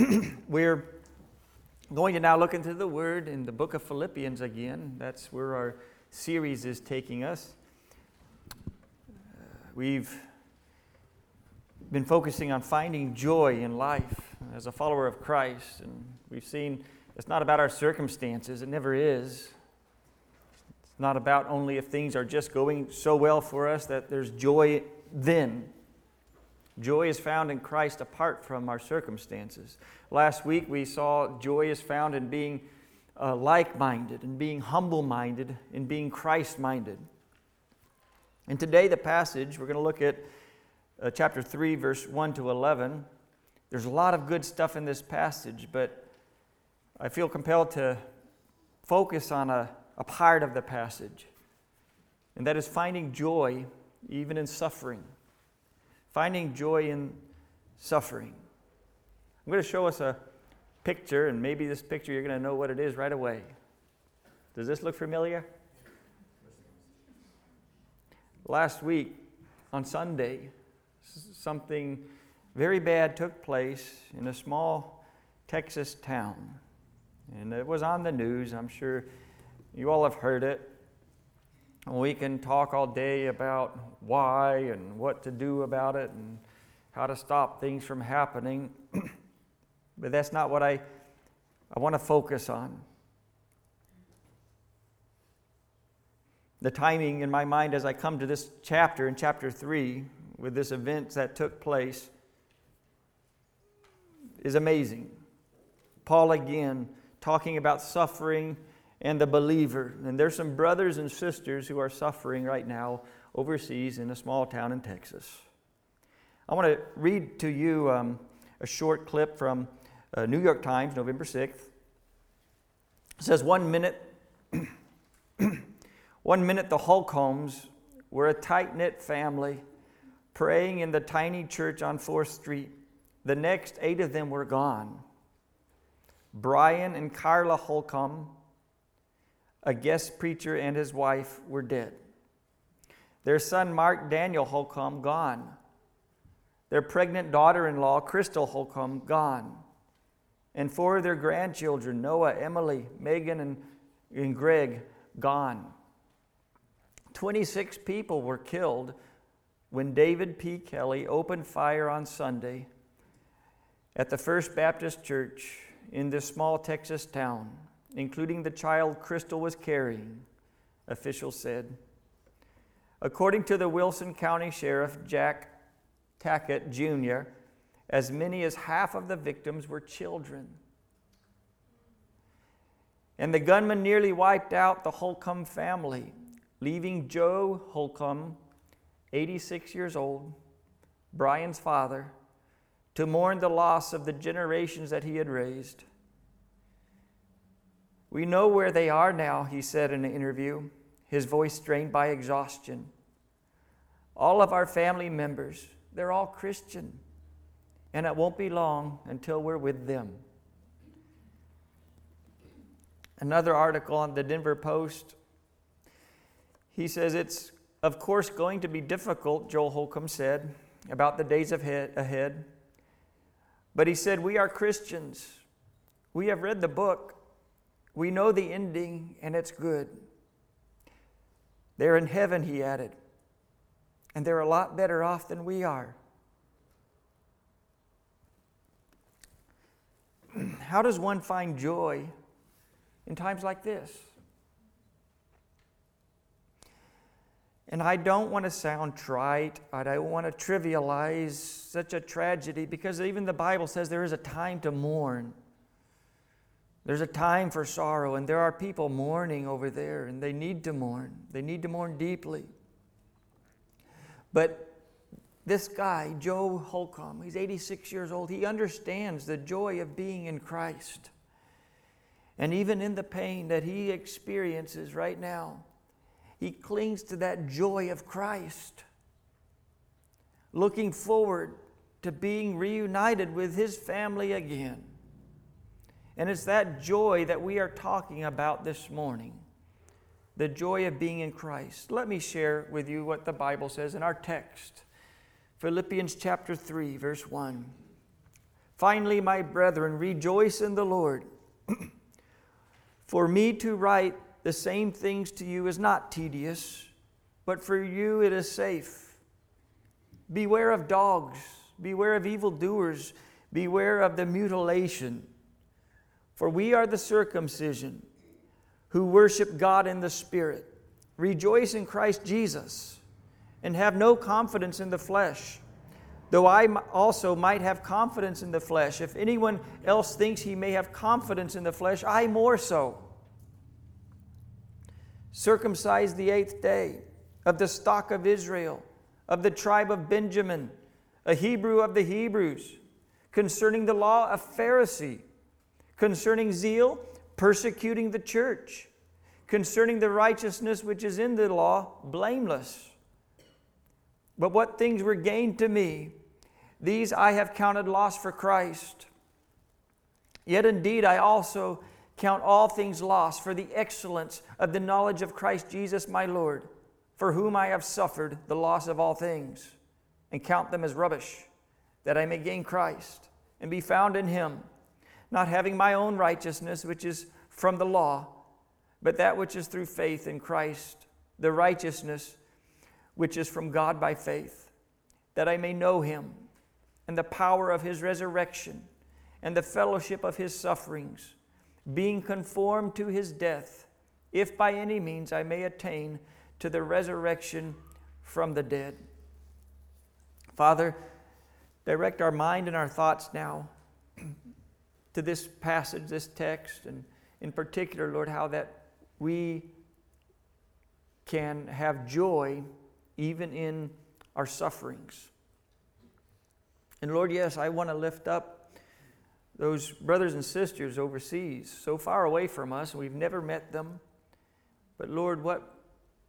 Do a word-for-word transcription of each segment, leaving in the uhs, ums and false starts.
We're going to now look into the Word in the book of Philippians again. That's where our series is taking us. Uh, we've been focusing on finding joy in life as a follower of Christ, and we've seen it's not about our circumstances. It never is. It's not about only if things are just going so well for us that there's joy then. Joy is found in Christ apart from our circumstances. Last week we saw joy is found in being uh, like-minded, in being humble-minded, in being Christ-minded. And today the passage, we're going to look at uh, chapter three, verse one to eleven. There's a lot of good stuff in this passage, but I feel compelled to focus on a, a part of the passage, and that is finding joy even in suffering. Finding joy in suffering. I'm going to show us a picture, and maybe this picture you're going to know what it is right away. Does this look familiar? Last week, on Sunday, something very bad took place in a small Texas town. And it was on the news. I'm sure you all have heard it. We can talk all day about why and what to do about it and how to stop things from happening. But that's not what I, I want to focus on. The timing in my mind as I come to this chapter, in chapter three, with this event that took place, is amazing. Paul again talking about suffering and the believer. And there's some brothers and sisters who are suffering right now overseas in a small town in Texas. I want to read to you um, a short clip from uh, New York Times, November sixth. It says, one minute, one minute the Holcombs were a tight-knit family praying in the tiny church on fourth street. The next, eight of them were gone. Brian and Carla Holcomb, a guest preacher, and his wife were dead. Their son, Mark Daniel Holcomb, gone. Their pregnant daughter-in-law, Crystal Holcomb, gone. And four of their grandchildren, Noah, Emily, Megan, and, and Greg, gone. twenty-six people were killed when David P. Kelly opened fire on Sunday at the First Baptist Church in this small Texas town, including the child Crystal was carrying, officials said. According to the Wilson County Sheriff Jack Tackett Junior, as many as half of the victims were children. And the gunman nearly wiped out the Holcomb family, leaving Joe Holcomb, eighty-six years old, Brian's father, to mourn the loss of the generations that he had raised. We know where they are now, he said in an interview, his voice strained by exhaustion. All of our family members, they're all Christian, and it won't be long until we're with them. Another article on the Denver Post, he says it's, of course, going to be difficult, Joel Holcomb said, about the days ahead. But he said, we are Christians. We have read the book. We know the ending, and it's good. They're in heaven, he added, and they're a lot better off than we are. How does one find joy in times like this? And I don't want to sound trite. I don't want to trivialize such a tragedy, because even the Bible says there is a time to mourn. There's a time for sorrow, and there are people mourning over there, and they need to mourn. They need to mourn deeply. But this guy, Joe Holcomb, he's eighty-six years old. He understands the joy of being in Christ. And even in the pain that he experiences right now, he clings to that joy of Christ, looking forward to being reunited with his family again. And it's that joy that we are talking about this morning, the joy of being in Christ. Let me share with you what the Bible says in our text. Philippians chapter three, verse one. Finally, my brethren, rejoice in the Lord. For me to write the same things to you is not tedious, but for you it is safe. Beware of dogs, beware of evildoers, beware of the mutilation. For we are the circumcision, who worship God in the Spirit, rejoice in Christ Jesus, and have no confidence in the flesh, though I also might have confidence in the flesh. If anyone else thinks he may have confidence in the flesh, I more so. Circumcised the eighth day, of the stock of Israel, of the tribe of Benjamin, a Hebrew of the Hebrews, concerning the law, a Pharisee, concerning zeal, persecuting the church, concerning the righteousness which is in the law, blameless. But what things were gained to me, these I have counted loss for Christ. Yet indeed I also count all things lost for the excellence of the knowledge of Christ Jesus my Lord, for whom I have suffered the loss of all things, and count them as rubbish, that I may gain Christ, and be found in Him, not having my own righteousness, which is from the law, but that which is through faith in Christ, the righteousness which is from God by faith, that I may know Him, and the power of His resurrection, and the fellowship of His sufferings, being conformed to His death, if by any means I may attain to the resurrection from the dead. Father, direct our mind and our thoughts now to this passage, this text, and in particular, Lord, how that we can have joy even in our sufferings. And Lord, yes, I want to lift up those brothers and sisters overseas, so far away from us, and we've never met them. But Lord, what,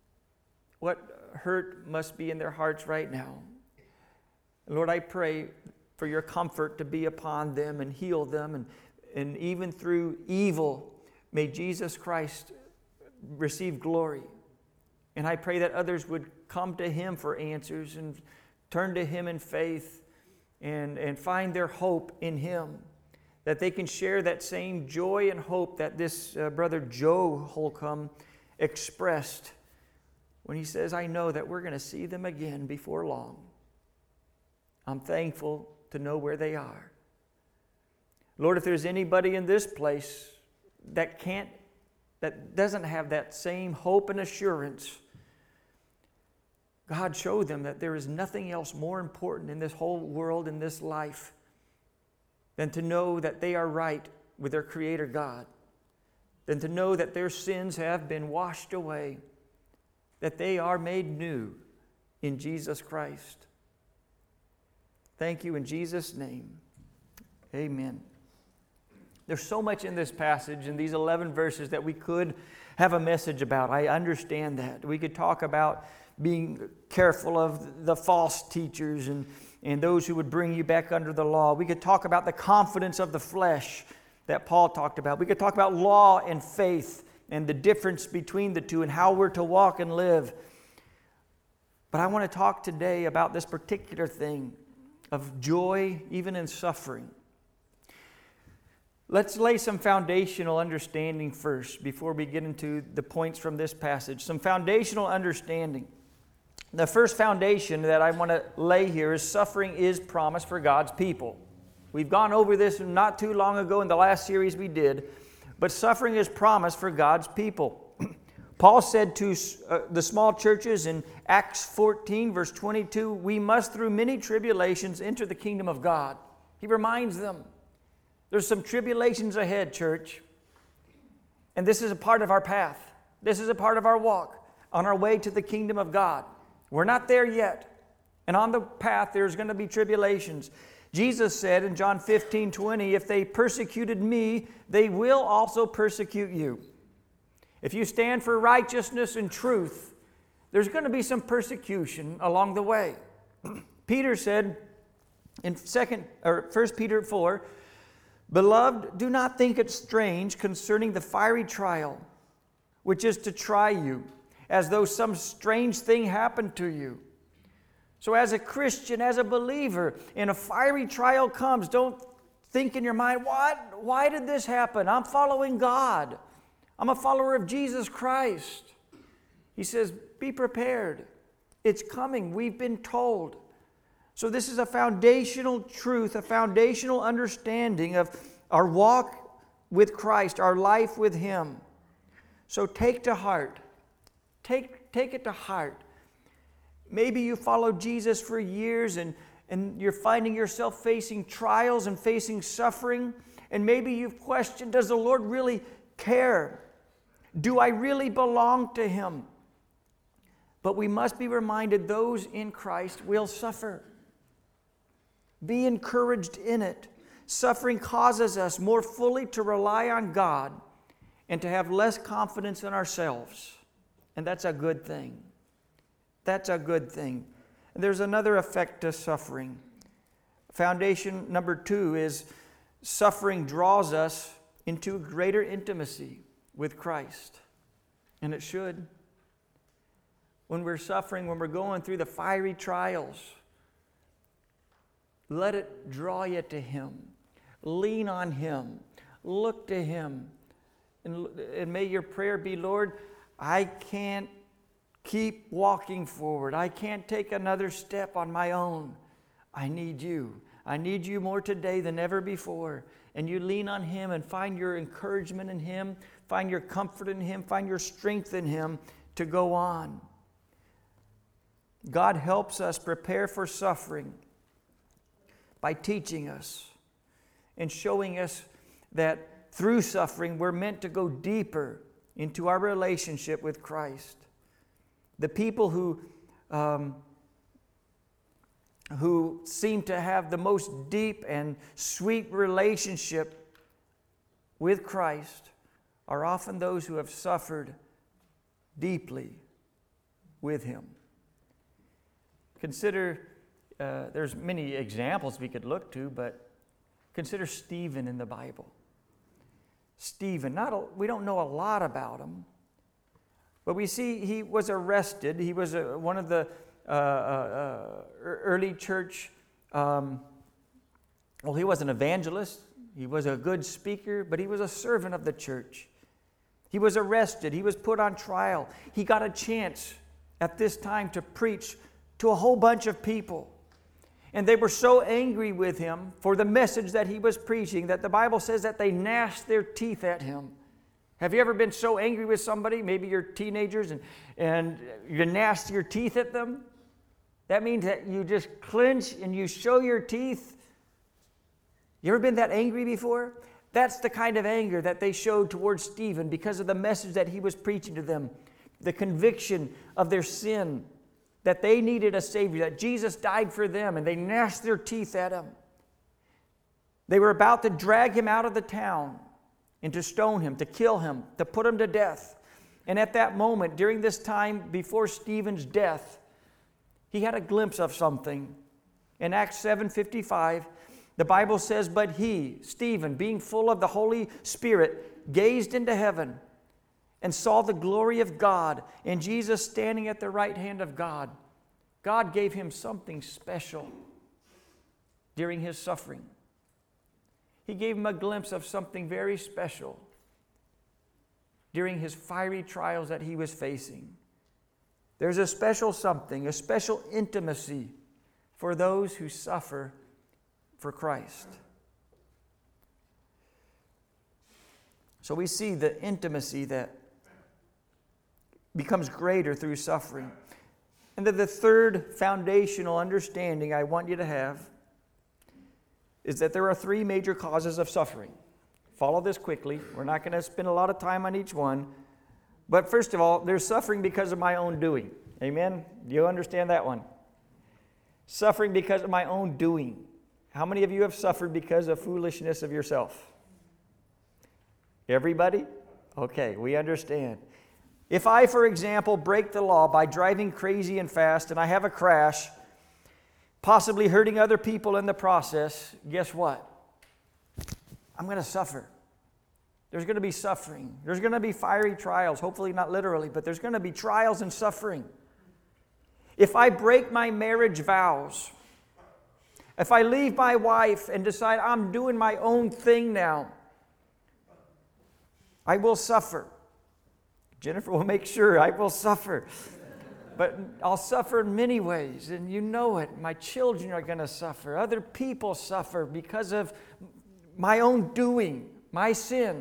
what hurt must be in their hearts right now. And Lord, I pray for your comfort to be upon them and heal them, and, and even through evil, may Jesus Christ receive glory. And I pray that others would come to Him for answers and turn to Him in faith and, and find their hope in Him, that they can share that same joy and hope that this uh, brother Joe Holcomb expressed when he says, I know that we're going to see them again before long. I'm thankful to know where they are. Lord, if there's anybody in this place that can't, that doesn't have that same hope and assurance, God, show them that there is nothing else more important in this whole world, in this life, than to know that they are right with their Creator God, than to know that their sins have been washed away, that they are made new in Jesus Christ. Thank you in Jesus' name. Amen. There's so much in this passage, in these eleven verses, that we could have a message about. I understand that. We could talk about being careful of the false teachers and, and those who would bring you back under the law. We could talk about the confidence of the flesh that Paul talked about. We could talk about law and faith and the difference between the two and how we're to walk and live. But I want to talk today about this particular thing of joy even in suffering. Let's lay some foundational understanding first before we get into the points from this passage. Some foundational understanding. The first foundation that I want to lay here is suffering is promised for God's people. We've gone over this not too long ago in the last series we did, but suffering is promised for God's people. Paul said to uh, the small churches in Acts fourteen, verse twenty-two, we must through many tribulations enter the kingdom of God. He reminds them, there's some tribulations ahead, church. And this is a part of our path. This is a part of our walk on our way to the kingdom of God. We're not there yet. And on the path, there's going to be tribulations. Jesus said in John fifteen twenty, if they persecuted me, they will also persecute you. If you stand for righteousness and truth, there's going to be some persecution along the way. Peter said in second or First Peter four, beloved, do not think it strange concerning the fiery trial, which is to try you, as though some strange thing happened to you. So as a Christian, as a believer, and a fiery trial comes, don't think in your mind, what? Why did this happen? I'm following God. I'm a follower of Jesus Christ. He says, be prepared. It's coming. We've been told. So this is a foundational truth, a foundational understanding of our walk with Christ, our life with Him. So take to heart. Take, take it to heart. Maybe you followed Jesus for years and, and you're finding yourself facing trials and facing suffering. And maybe you've questioned, does the Lord really care? Do I really belong to Him? But we must be reminded those in Christ will suffer. Be encouraged in it. Suffering causes us more fully to rely on God and to have less confidence in ourselves. And that's a good thing. That's a good thing. And there's another effect to suffering. Foundation number two is suffering draws us into greater intimacy with Christ. And it should. When we're suffering, when we're going through the fiery trials, let it draw you to Him. Lean on Him. Look to Him. And, and may your prayer be, Lord, I can't keep walking forward. I can't take another step on my own. I need You. I need You more today than ever before. And you lean on Him and find your encouragement in Him, find your comfort in Him, find your strength in Him to go on. God helps us prepare for suffering by teaching us and showing us that through suffering we're meant to go deeper into our relationship with Christ. The people who, um, who seem to have the most deep and sweet relationship with Christ are often those who have suffered deeply with Him. Consider, uh, there's many examples we could look to, but consider Stephen in the Bible. Stephen, not a, we don't know a lot about him, but we see he was arrested. He was a, one of the uh, uh, early church, um, well, he was an evangelist. He was a good speaker, but he was a servant of the church. He was arrested. He was put on trial. He got a chance at this time to preach to a whole bunch of people. And they were so angry with him for the message that he was preaching that the Bible says that they gnashed their teeth at him. Have you ever been so angry with somebody? Maybe you're teenagers and, and you gnash your teeth at them. That means that you just clench and you show your teeth. You ever been that angry before? That's the kind of anger that they showed towards Stephen because of the message that he was preaching to them. The conviction of their sin, that they needed a Savior, that Jesus died for them, and they gnashed their teeth at him. They were about to drag him out of the town and to stone him, to kill him, to put him to death. And at that moment, during this time before Stephen's death, he had a glimpse of something. In Acts seven fifty-five, the Bible says, "But he, Stephen, being full of the Holy Spirit, gazed into heaven and saw the glory of God and Jesus standing at the right hand of God." God gave him something special during his suffering. He gave him a glimpse of something very special during his fiery trials that he was facing. There's a special something, a special intimacy for those who suffer for Christ. So we see the intimacy that becomes greater through suffering. And then the third foundational understanding I want you to have is that there are three major causes of suffering. Follow this quickly. We're not going to spend a lot of time on each one. But first of all, there's suffering because of my own doing. Amen? Do you understand that one? Suffering because of my own doing. How many of you have suffered because of foolishness of yourself? Everybody? Okay, we understand. If I, for example, break the law by driving crazy and fast and I have a crash, possibly hurting other people in the process, guess what? I'm going to suffer. There's going to be suffering. There's going to be fiery trials, hopefully not literally, but there's going to be trials and suffering. If I break my marriage vows If I leave my wife and decide I'm doing my own thing now, I will suffer. Jennifer will make sure I will suffer. But I'll suffer in many ways, and you know it. My children are going to suffer. Other people suffer because of my own doing, my sin.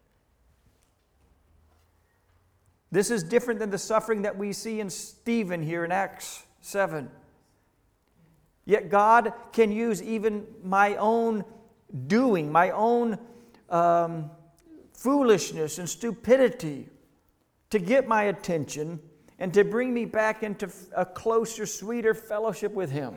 This is different than the suffering that we see in Stephen here in Acts seven. Yet God can use even my own doing, my own um, foolishness and stupidity to get my attention and to bring me back into a closer, sweeter fellowship with Him.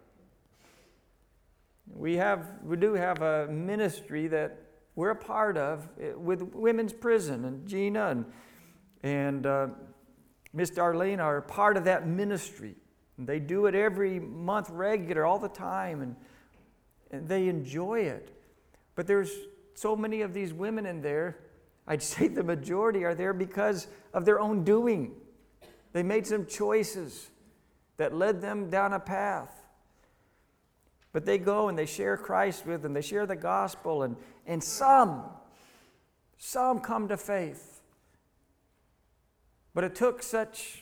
We have, we do have a ministry that we're a part of with Women's Prison, and Gina and and uh, Miss Darlene are part of that ministry. And they do it every month, regular, all the time, and and they enjoy it. But there's so many of these women in there. I'd say the majority are there because of their own doing. They made some choices that led them down a path. But they go and they share Christ with them. They share the gospel. And, and some, some come to faith. But it took such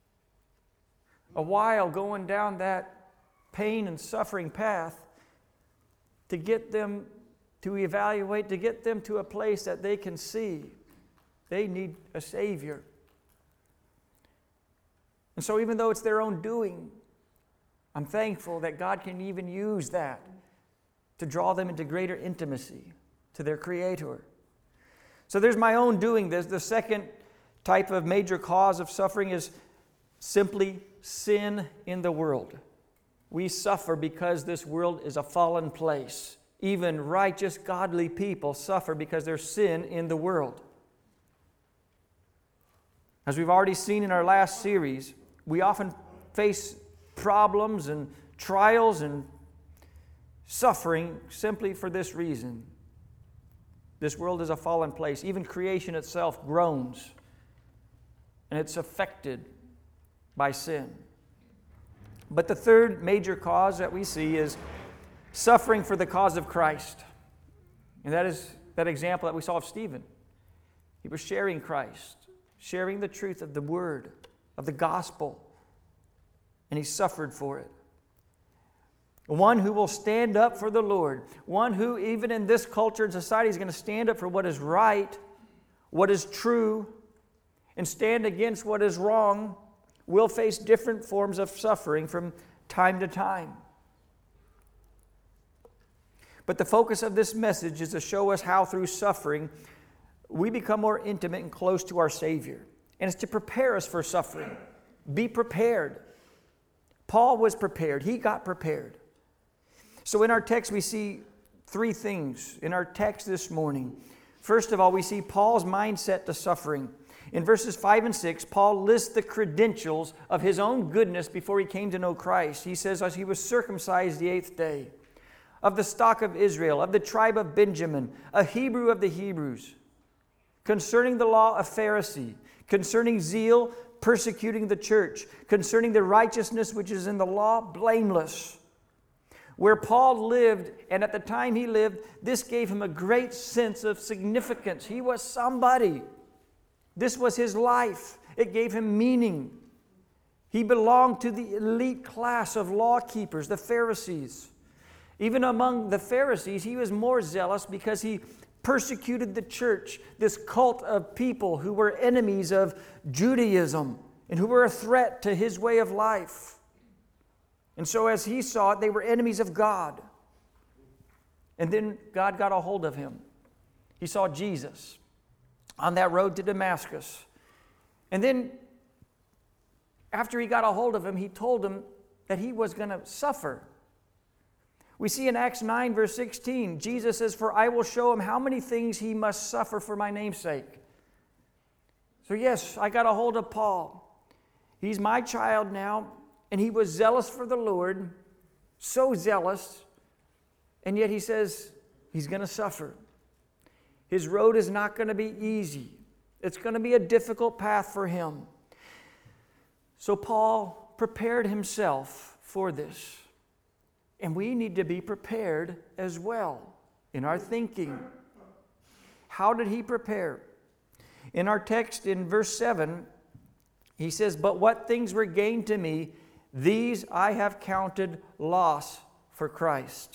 a while going down that pain and suffering path to get them to evaluate, to get them to a place that they can see they need a Savior. And so even though it's their own doing, I'm thankful that God can even use that to draw them into greater intimacy to their Creator. So there's my own doing this. The second type of major cause of suffering is simply sin in the world. We suffer because this world is a fallen place. Even righteous, godly people suffer because there's sin in the world. As we've already seen in our last series, we often face problems and trials and suffering simply for this reason. This world is a fallen place. Even creation itself groans, and it's affected by sin. But the third major cause that we see is suffering for the cause of Christ. And that is that example that we saw of Stephen. He was sharing Christ, sharing the truth of the Word, of the gospel, and he suffered for it. One who will stand up for the Lord, one who even in this culture and society is going to stand up for what is right, what is true, and stand against what is wrong, will face different forms of suffering from time to time. But the focus of this message is to show us how through suffering we become more intimate and close to our Savior. And it's to prepare us for suffering. Be prepared. Paul was prepared. He got prepared. So in our text we see three things in our text this morning. First of all, we see Paul's mindset to suffering. In verses five and six, Paul lists the credentials of his own goodness before he came to know Christ. He says, as he was circumcised the eighth day, of the stock of Israel, of the tribe of Benjamin, a Hebrew of the Hebrews, concerning the law, a Pharisee, concerning zeal, persecuting the church, concerning the righteousness which is in the law, blameless. Where Paul lived, and at the time he lived, this gave him a great sense of significance. He was somebody. This was his life. It gave him meaning. He belonged to the elite class of law keepers, the Pharisees. Even among the Pharisees, he was more zealous because he persecuted the church, this cult of people who were enemies of Judaism and who were a threat to his way of life. And so as he saw it, they were enemies of God. And then God got a hold of him. He saw Jesus on that road to Damascus. And then after he got a hold of him, he told him that he was going to suffer. We see in Acts nine, verse sixteen, Jesus says, "For I will show him how many things he must suffer for my name's sake." So yes, I got a hold of Paul. He's my child now, and he was zealous for the Lord, so zealous, and yet he says he's going to suffer. His road is not going to be easy. It's going to be a difficult path for him. So Paul prepared himself for this. And we need to be prepared as well in our thinking. How did he prepare? In our text in verse seven, he says, "But what things were gained to me, these I have counted loss for Christ."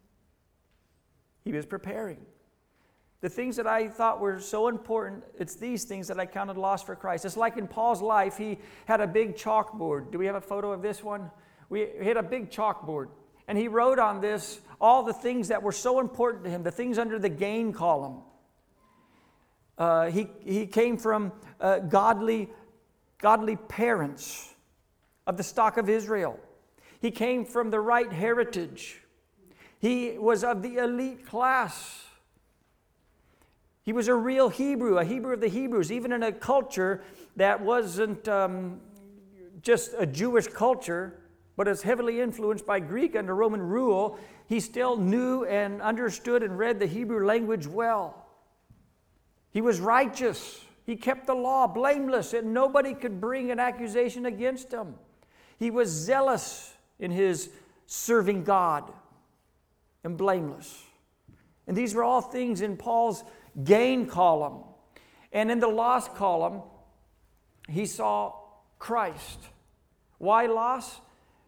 He was preparing. The things that I thought were so important, it's these things that I counted loss for Christ. It's like in Paul's life, he had a big chalkboard. Do we have a photo of this one? We had a big chalkboard. And he wrote on this all the things that were so important to him, the things under the gain column. Uh, he, he came from uh, godly, godly parents of the stock of Israel. He came from the right heritage. He was of the elite class. He was a real Hebrew, a Hebrew of the Hebrews, even in a culture that wasn't um, just a Jewish culture, but is heavily influenced by Greek under Roman rule. He still knew and understood and read the Hebrew language well. He was righteous. He kept the law blameless, and nobody could bring an accusation against him. He was zealous in his serving God and blameless. And these were all things in Paul's gain column. And in the loss column, he saw Christ. Why loss?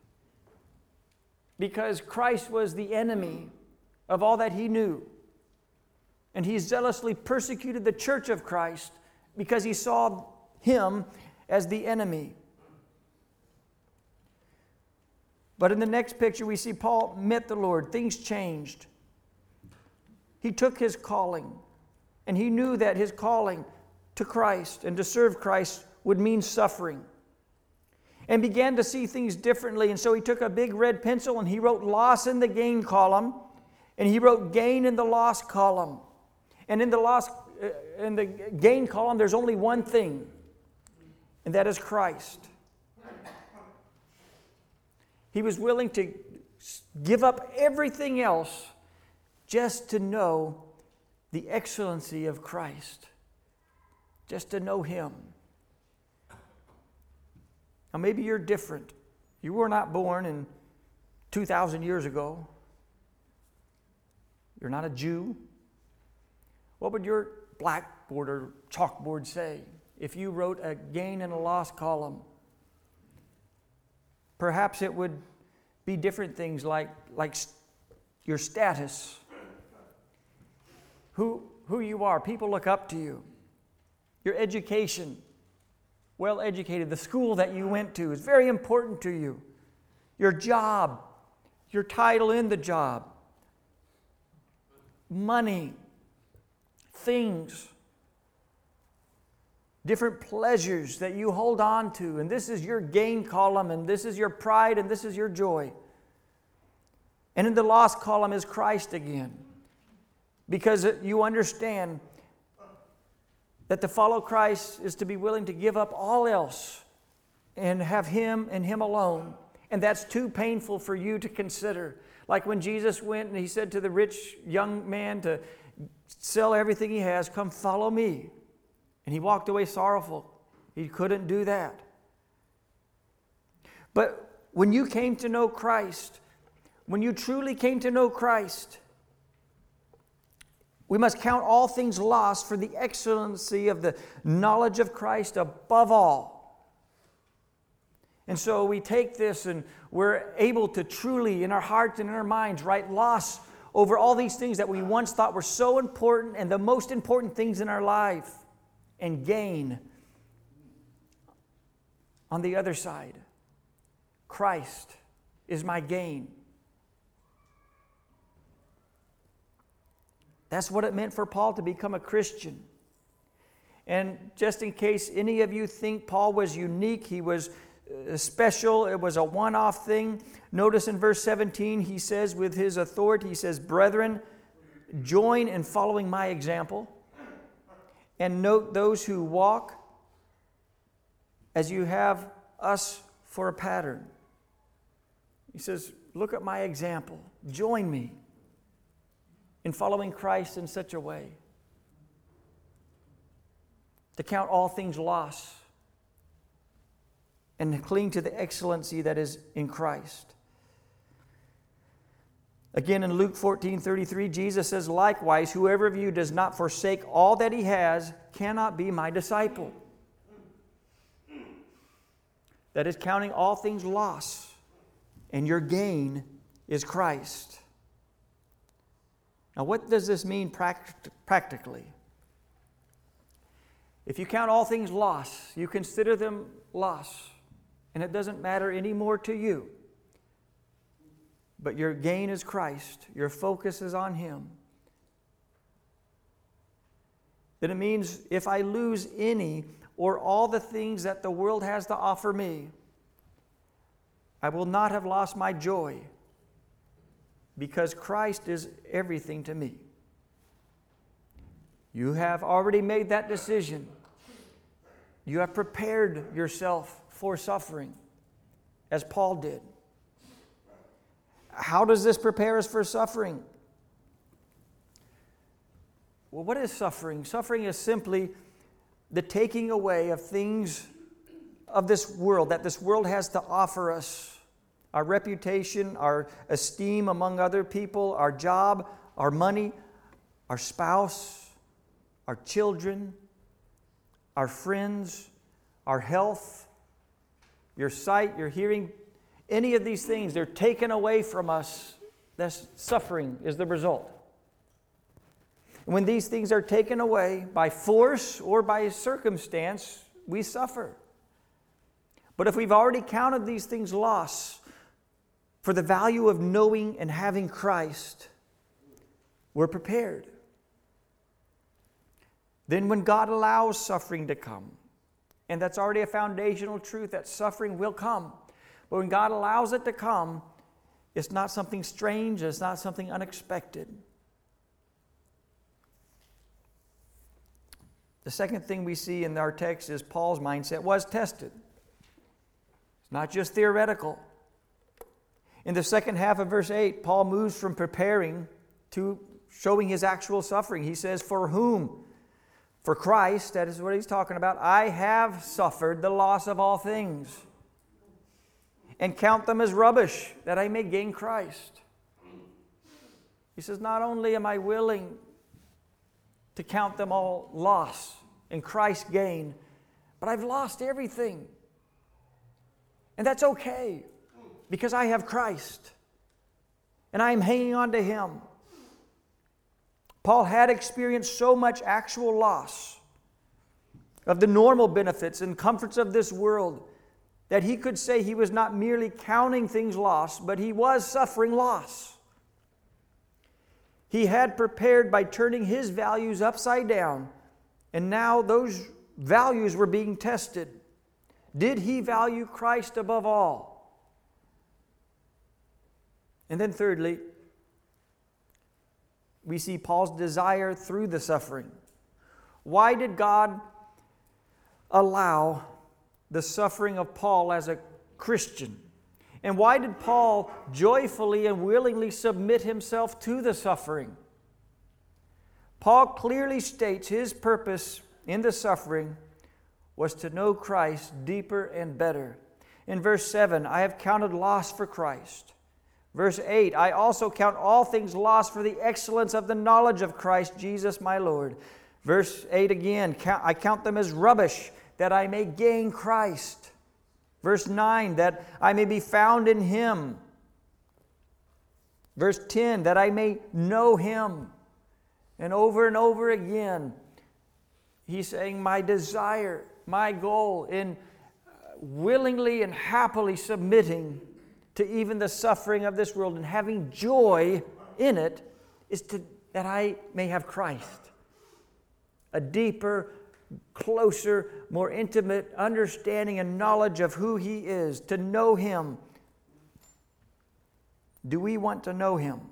Because Christ was the enemy of all that he knew. And he zealously persecuted the church of Christ because he saw him as the enemy. But in the next picture, we see Paul met the Lord. Things changed. He took his calling, and he knew that his calling to Christ and to serve Christ would mean suffering, and began to see things differently. And so he took a big red pencil and he wrote loss in the gain column, and he wrote gain in the loss column. And in the loss, uh, in the gain column, there's only one thing, and that is Christ. He was willing to give up everything else just to know the excellency of Christ, just to know Him. Now maybe you're different. You were not born in two thousand years ago. You're not a Jew. What would your blackboard or chalkboard say if you wrote a gain and a loss column? Perhaps it would be different things like, like your status, who, who you are. People look up to you. Your education, well educated, the school that you went to is very important to you. Your job, your title in the job, money, things, different pleasures that you hold on to, and this is your gain column, and this is your pride, and this is your joy. And in the loss column is Christ again, because you understand that to follow Christ is to be willing to give up all else and have Him and Him alone. And that's too painful for you to consider. Like when Jesus went and He said to the rich young man to sell everything he has, come follow me. And he walked away sorrowful. He couldn't do that. But when you came to know Christ, when you truly came to know Christ, we must count all things lost for the excellency of the knowledge of Christ above all. And so we take this and we're able to truly, in our hearts and in our minds, write loss over all these things that we once thought were so important and the most important things in our life, and gain on the other side. Christ is my gain. That's what it meant for Paul to become a Christian. And just in case any of you think Paul was unique, he was special, it was a one-off thing, notice in verse seventeen, he says with his authority, he says, "Brethren, join in following my example, and note those who walk as you have us for a pattern." He says, look at my example. Join me in following Christ in such a way to count all things lost and to cling to the excellency that is in Christ. Again, in Luke fourteen thirty-three, Jesus says, likewise, whoever of you does not forsake all that he has cannot be my disciple. That is counting all things loss, and your gain is Christ. Now, what does this mean pract- practically? If you count all things loss, you consider them loss, and it doesn't matter anymore to you. But your gain is Christ. Your focus is on Him. Then it means if I lose any or all the things that the world has to offer me, I will not have lost my joy, because Christ is everything to me. You have already made that decision. You have prepared yourself for suffering, as Paul did. How does this prepare us for suffering? Well, what is suffering? Suffering is simply the taking away of things of this world, that this world has to offer us. Our reputation, our esteem among other people, our job, our money, our spouse, our children, our friends, our health, your sight, your hearing. Any of these things, they're taken away from us. That's suffering is the result. And when these things are taken away by force or by circumstance, we suffer. But if we've already counted these things loss for the value of knowing and having Christ, we're prepared. Then when God allows suffering to come, and that's already a foundational truth that suffering will come, but when God allows it to come, it's not something strange, it's not something unexpected. The second thing we see in our text is Paul's mindset was tested. It's not just theoretical. In the second half of verse eight, Paul moves from preparing to showing his actual suffering. He says, for whom? For Christ, that is what he's talking about, I have suffered the loss of all things, and count them as rubbish, that I may gain Christ. He says, not only am I willing to count them all loss and Christ gain, but I've lost everything. And that's okay, because I have Christ, and I am hanging on to Him. Paul had experienced so much actual loss of the normal benefits and comforts of this world that he could say he was not merely counting things lost, but he was suffering loss. He had prepared by turning his values upside down, and now those values were being tested. Did he value Christ above all? And then thirdly, we see Paul's desire through the suffering. Why did God allow the suffering of Paul as a Christian? And why did Paul joyfully and willingly submit himself to the suffering? Paul clearly states his purpose in the suffering was to know Christ deeper and better. In verse seven, I have counted loss for Christ. Verse eight, I also count all things lost for the excellence of the knowledge of Christ Jesus my Lord. Verse eight again, I count them as rubbish, that I may gain Christ. Verse nine, that I may be found in Him. Verse ten, that I may know Him. And over and over again, he's saying, my desire, my goal in willingly and happily submitting to even the suffering of this world and having joy in it is to, that I may have Christ. A deeper, closer, more intimate understanding and knowledge of who He is, to know Him. Do we want to know Him?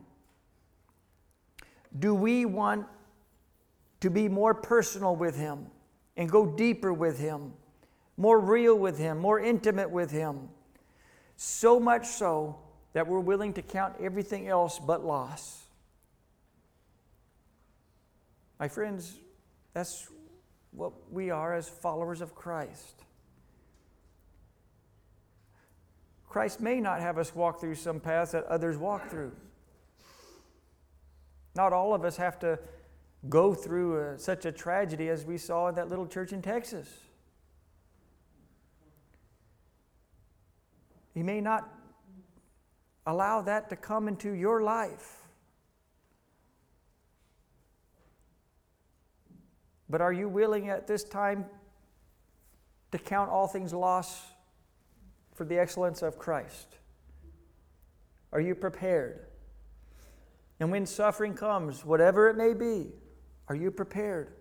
Do we want to be more personal with Him and go deeper with Him, more real with Him, more intimate with Him? So much so that we're willing to count everything else but loss. My friends, that's what we are as followers of Christ. Christ may not have us walk through some paths that others walk through. Not all of us have to go through a, such a tragedy as we saw in that little church in Texas. He may not allow that to come into your life. But are you willing at this time to count all things lost for the excellence of Christ? Are you prepared? And when suffering comes, whatever it may be, are you prepared?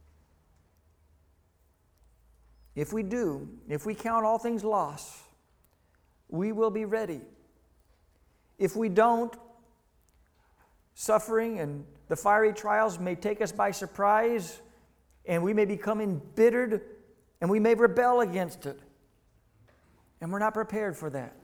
If we do, if we count all things lost, we will be ready. If we don't, suffering and the fiery trials may take us by surprise, and we may become embittered, and we may rebel against it. And we're not prepared for that.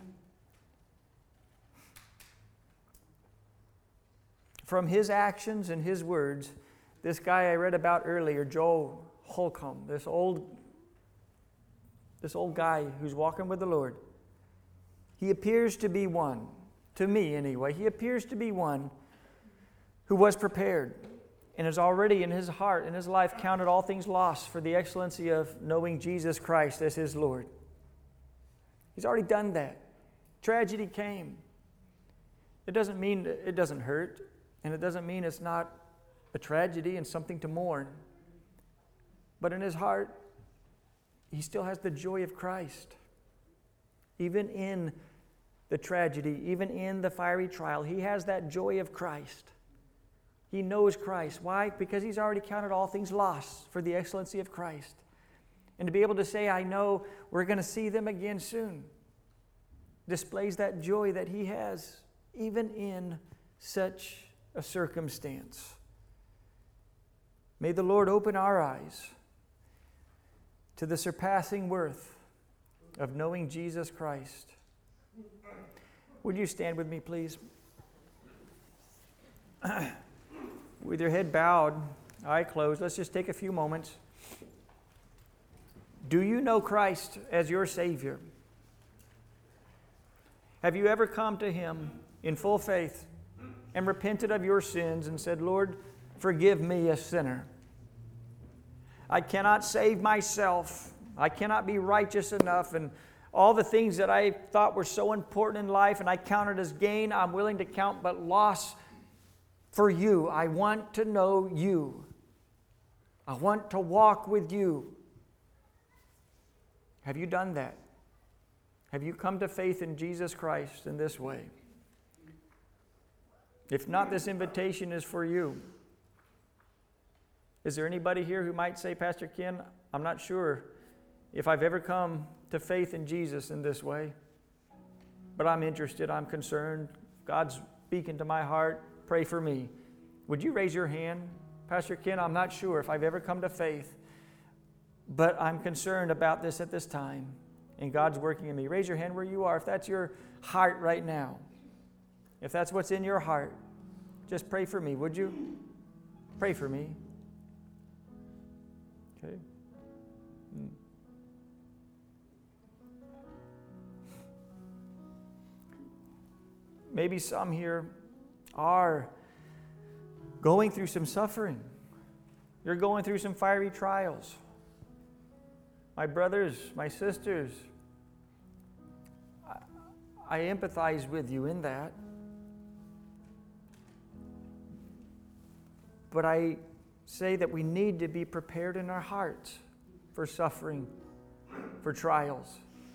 From his actions and his words, this guy I read about earlier, Joe Holcomb, this old, this old guy who's walking with the Lord, he appears to be one, to me anyway, he appears to be one who was prepared and has already in his heart, in his life, counted all things lost for the excellency of knowing Jesus Christ as his Lord. He's already done that. Tragedy came. It doesn't mean it doesn't hurt, and it doesn't mean it's not a tragedy and something to mourn. But in his heart, he still has the joy of Christ. Even in the tragedy, even in the fiery trial, he has that joy of Christ. He knows Christ. Why? Because he's already counted all things lost for the excellency of Christ. And to be able to say, I know we're going to see them again soon, displays that joy that he has, even in such a circumstance. May the Lord open our eyes to the surpassing worth of knowing Jesus Christ. Would you stand with me, please? With your head bowed, eye closed, let's just take a few moments. Do you know Christ as your Savior? Have you ever come to Him in full faith and repented of your sins and said, Lord, forgive me, a sinner? I cannot save myself. I cannot be righteous enough. And all the things that I thought were so important in life and I counted as gain, I'm willing to count but loss for you. I want to know you. I want to walk with you. Have you done that? Have you come to faith in Jesus Christ in this way? If not, this invitation is for you. Is there anybody here who might say, Pastor Ken, I'm not sure if I've ever come to faith in Jesus in this way, but I'm interested, I'm concerned, God's speaking to my heart, pray for me. Would you raise your hand? Pastor Ken, I'm not sure if I've ever come to faith, but I'm concerned about this at this time, and God's working in me. Raise your hand where you are if that's your heart right now. If that's what's in your heart, just pray for me, would you? Pray for me. Okay. Hmm. Maybe some here are going through some suffering. You're going through some fiery trials. My brothers, my sisters, I, I empathize with you in that. But I say that we need to be prepared in our hearts for suffering, for trials.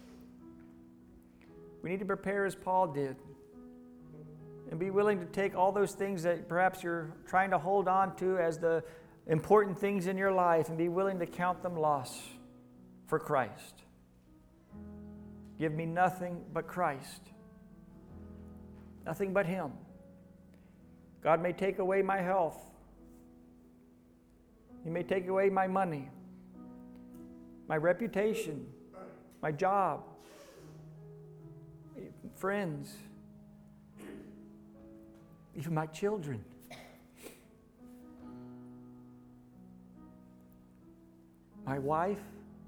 We need to prepare as Paul did and be willing to take all those things that perhaps you're trying to hold on to as the important things in your life and be willing to count them loss for Christ. Give me nothing but Christ. Nothing but Him. God may take away my health. He may take away my money, my reputation, my job, friends, even my children. My wife,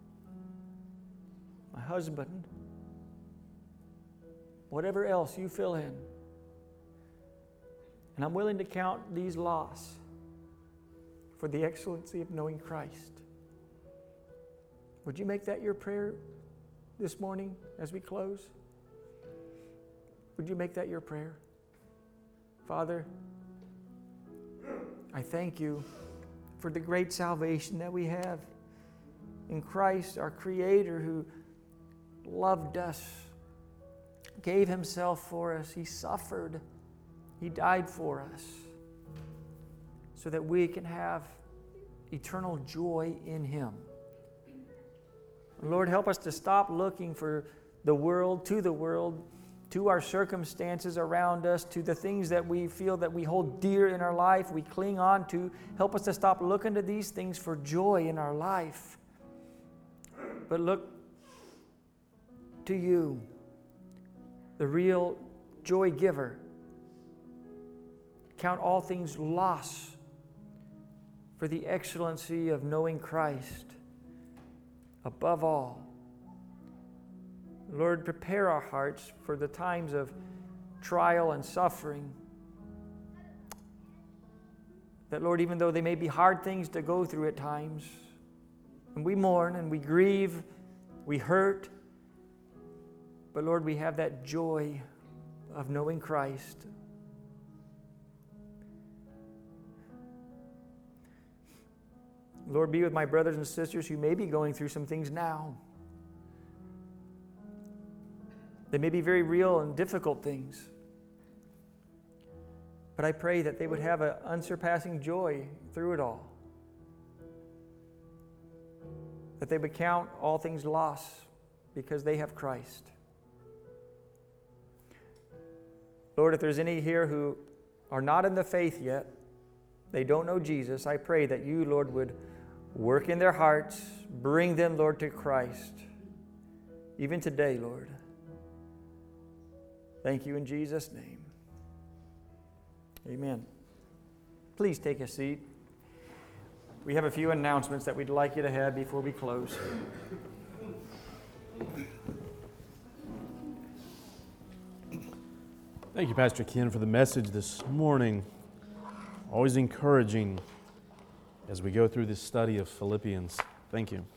my husband, whatever else you fill in. And I'm willing to count these loss for the excellency of knowing Christ. Would you make that your prayer this morning as we close? Would you make that your prayer? Father, I thank you for the great salvation that we have in Christ, our Creator, who loved us, gave Himself for us. He suffered. He died for us so that we can have eternal joy in Him. Lord, help us to stop looking for the world, to the world, to our circumstances around us, to the things that we feel that we hold dear in our life, we cling on to. Help us to stop looking to these things for joy in our life. But look to you, the real joy giver. Count all things loss for the excellency of knowing Christ above all. Lord, prepare our hearts for the times of trial and suffering. That, Lord, even though they may be hard things to go through at times, and we mourn and we grieve, we hurt, but Lord, we have that joy of knowing Christ. Lord, be with my brothers and sisters who may be going through some things now. They may be very real and difficult things. But I pray that they would have an unsurpassing joy through it all. That they would count all things lost because they have Christ. Lord, if there's any here who are not in the faith yet, they don't know Jesus, I pray that you, Lord, would work in their hearts, bring them, Lord, to Christ. Even today, Lord. Thank you in Jesus' name. Amen. Please take a seat. We have a few announcements that we'd like you to have before we close. Thank you, Pastor Ken, for the message this morning. Always encouraging as we go through this study of Philippians. Thank you.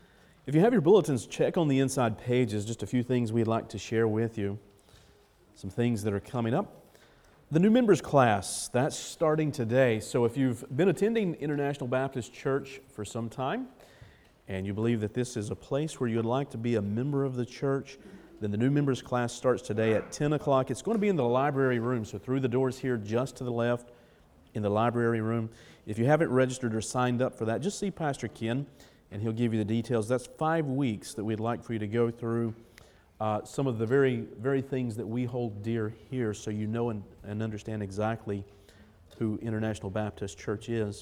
If you have your bulletins, check on the inside pages. Just a few things we'd like to share with you. Some things that are coming up. The new members class, that's starting today. So if you've been attending International Baptist Church for some time and you believe that this is a place where you'd like to be a member of the church, then the new members class starts today at ten o'clock. It's going to be in the library room, so through the doors here just to the left in the library room. If you haven't registered or signed up for that, just see Pastor Ken and he'll give you the details. That's five weeks that we'd like for you to go through Uh, some of the very, very things that we hold dear here, so you know and, and understand exactly who International Baptist Church is.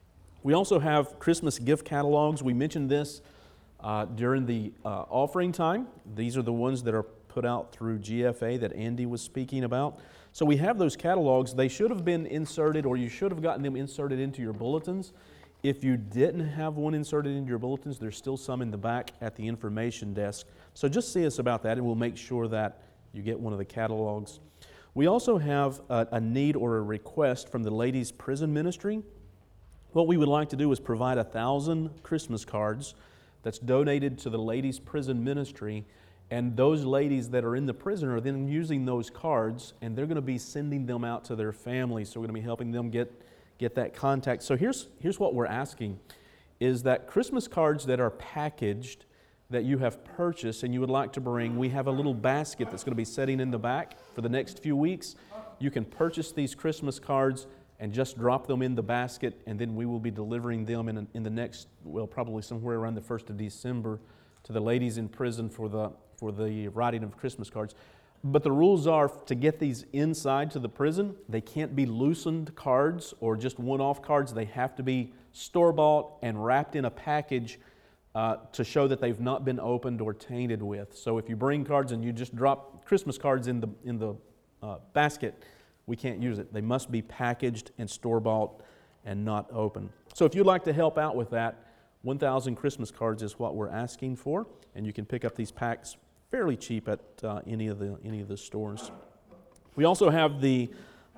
We also have Christmas gift catalogs. We mentioned this uh, during the uh, offering time. These are the ones that are put out through G F A that Andy was speaking about. So we have those catalogs. They should have been inserted, or you should have gotten them inserted into your bulletins. If you didn't have one inserted into your bulletins, there's still some in the back at the information desk. So just see us about that, and we'll make sure that you get one of the catalogs. We also have a, a need or a request from the Ladies Prison Ministry. What we would like to do is provide a thousand Christmas cards that's donated to the Ladies Prison Ministry, and those ladies that are in the prison are then using those cards, and they're going to be sending them out to their families. So we're going to be helping them get get that contact. So here's here's what we're asking, is that Christmas cards that are packaged, that you have purchased and you would like to bring, we have a little basket that's going to be sitting in the back for the next few weeks. You can purchase these Christmas cards and just drop them in the basket, and then we will be delivering them in, in the next, well, probably somewhere around the first of December to the ladies in prison for the for the writing of Christmas cards. But the rules are, to get these inside to the prison, they can't be loosened cards or just one-off cards. They have to be store-bought and wrapped in a package uh, to show that they've not been opened or tainted with. So if you bring cards and you just drop Christmas cards in the in the uh, basket, we can't use it. They must be packaged and store-bought and not open. So if you'd like to help out with that, one thousand Christmas cards is what we're asking for, and you can pick up these packs fairly cheap at uh, any of the any of the stores. We also have the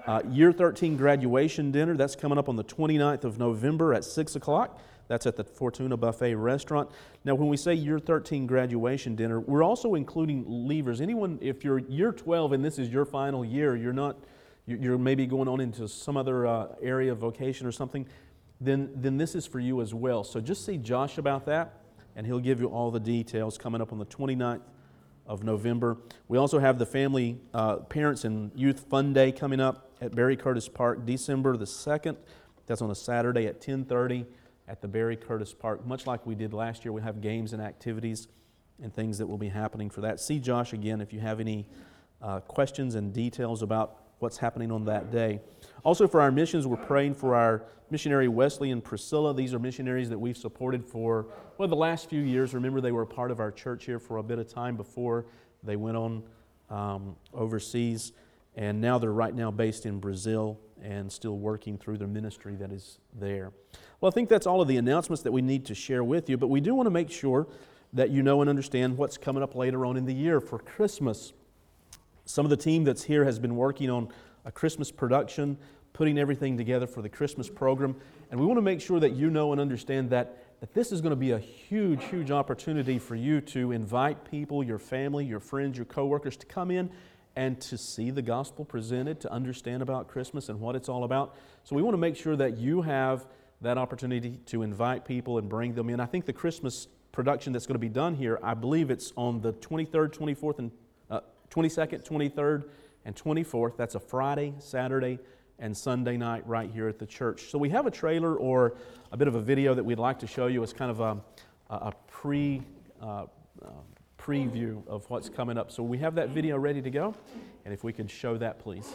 Uh, Year thirteen graduation dinner, that's coming up on the twenty-ninth of November at six o'clock. That's at the Fortuna Buffet restaurant. Now, when we say Year thirteen graduation dinner, we're also including leavers. Anyone, if you're year twelve and this is your final year, you're not, you're maybe going on into some other uh, area of vocation or something, then, then this is for you as well. So just see Josh about that, and he'll give you all the details coming up on the twenty-ninth of November. We also have the Family uh, Parents and Youth Fun Day coming up at Barry Curtis Park, December the second. That's on a Saturday at ten thirty at the Barry Curtis Park. Much like we did last year, we have games and activities and things that will be happening for that. See Josh again if you have any uh, questions and details about what's happening on that day. Also for our missions, we're praying for our missionary Wesley and Priscilla. These are missionaries that we've supported for, well, the last few years. Remember, they were a part of our church here for a bit of time before they went on um, overseas. And now they're right now based in Brazil and still working through their ministry that is there. Well, I think that's all of the announcements that we need to share with you, but we do want to make sure that you know and understand what's coming up later on in the year for Christmas. Some of the team that's here has been working on a Christmas production, putting everything together for the Christmas program, and we want to make sure that you know and understand that, that this is going to be a huge, huge opportunity for you to invite people, your family, your friends, your coworkers to come in and to see the gospel presented, to understand about Christmas and what it's all about. So we want to make sure that you have that opportunity to invite people and bring them in. I think the Christmas production that's going to be done here, I believe it's on the twenty-third, twenty-fourth, and uh, twenty-second, twenty-third, and twenty-fourth. That's a Friday, Saturday, and Sunday night right here at the church. So we have a trailer or a bit of a video that we'd like to show you as kind of a, a pre uh, uh, preview of what's coming up. So we have that video ready to go, and if we could show that, please.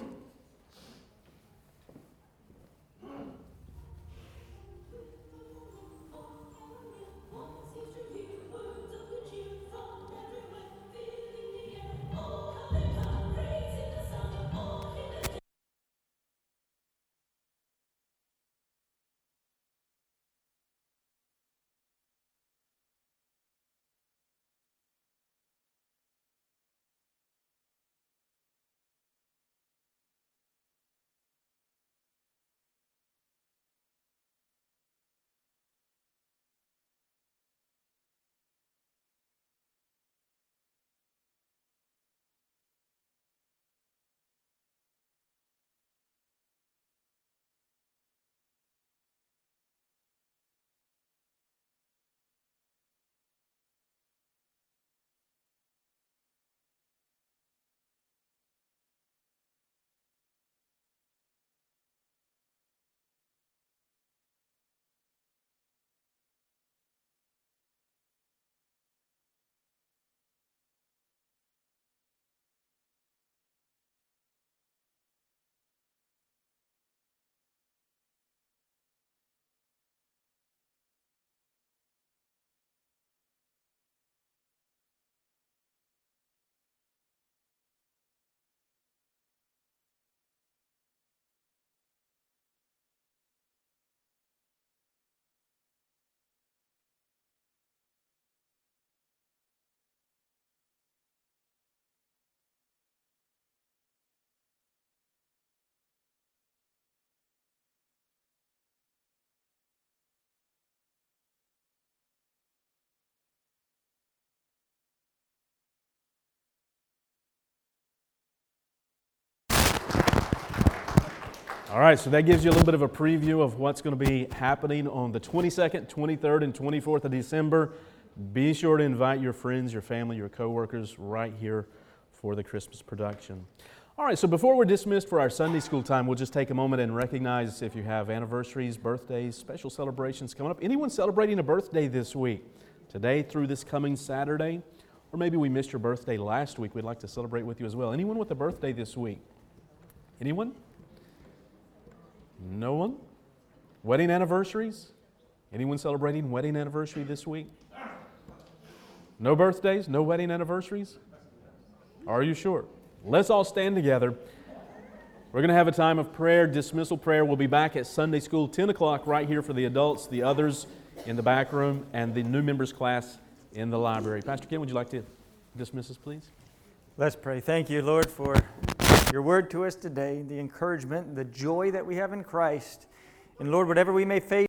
All right, so that gives you a little bit of a preview of what's going to be happening on the twenty-second, twenty-third, and twenty-fourth of December. Be sure to invite your friends, your family, your coworkers right here for the Christmas production. All right, so before we're dismissed for our Sunday school time, we'll just take a moment and recognize if you have anniversaries, birthdays, special celebrations coming up. Anyone celebrating a birthday this week, today through this coming Saturday? Or maybe we missed your birthday last week. We'd like to celebrate with you as well. Anyone with a birthday this week? Anyone? No one? Wedding anniversaries? Anyone celebrating wedding anniversary this week? No birthdays? No wedding anniversaries? Are you sure? Let's all stand together. We're going to have a time of prayer, dismissal prayer. We'll be back at Sunday school, ten o'clock right here for the adults, the others in the back room, and the new members class in the library. Pastor Ken, would you like to dismiss us, please? Let's pray. Thank you, Lord, for your word to us today, the encouragement, the joy that we have in Christ. And Lord, whatever we may face